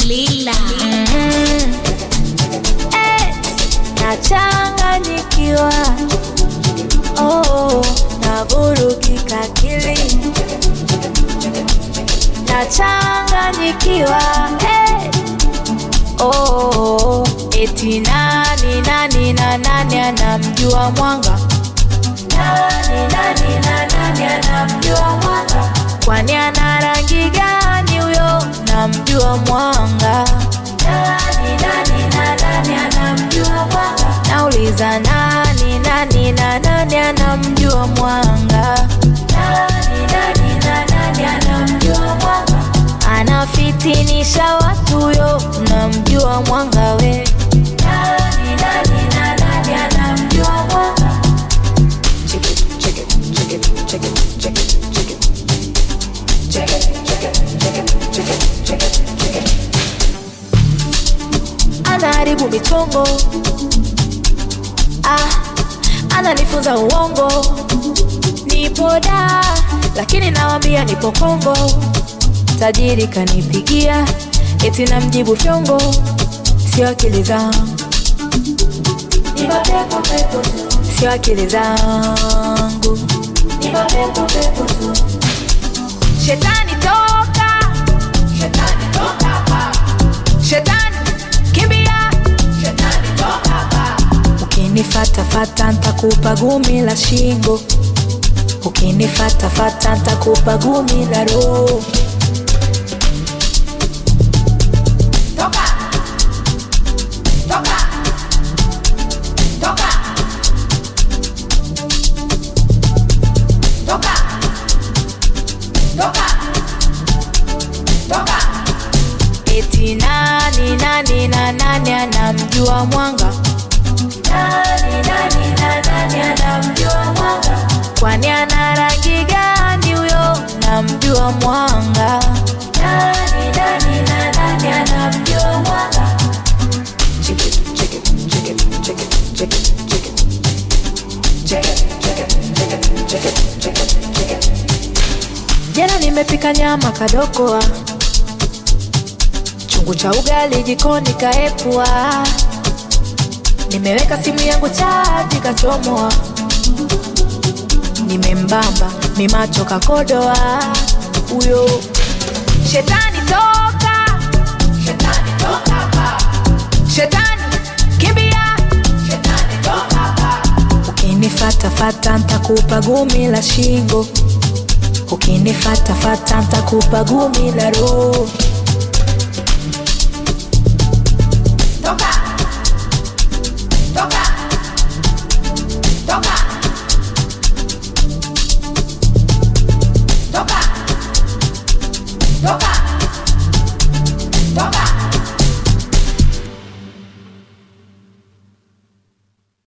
Lila. Nachanganyikiwa, oh, navurugika akili. Nachanganyikiwa, oh, eti nani anamjua Mwanga? Nani anamjua Mwanga? Kwani ana rangi gani huyo namjua Mwanga? Nani anamjua Mwanga? Nauliza nani anamjua Mwanga? Nani anamjua Mwanga? Anafitinisha watu huyo namjua Mwanga we? Nani anamjua Mwanga? Anaharibu michongo, ananifunza uongo. Nipo da, lakini nawambia nipo Kongo. Tajiri kanipigia, eti namjibu fyongo. Sio akili zangu, sio akili zangu. Shetani toka, shetani toka hapa. Shetani kimbia, shetani toka hapa. Ukinifata nitakupa gumi la shingo. Ukinifata nitakupa gumi la roho. Toka, toka, toka, toka, toka, toka. Eti nani anamjua Mwanga? Nani anamjua Mwanga? Kwani ana rangi gani huyo namjua Mwanga? Nani anamjua Mwanga? Jana nimepika nyama kadokoa, chungu cha ugali jikoni kaepua. Nimeweka simu yangu chaji kachomoa. Nimembamba mimacho kakodoa uyo. Shetani toka, shetani toka hapa. Shetani kimbia, shetani toka hapa. Ukinifata nitakupa gumi la shingo. Ukinifata nitakupa gumi la roho. Toka, toka, toka, toka, toka.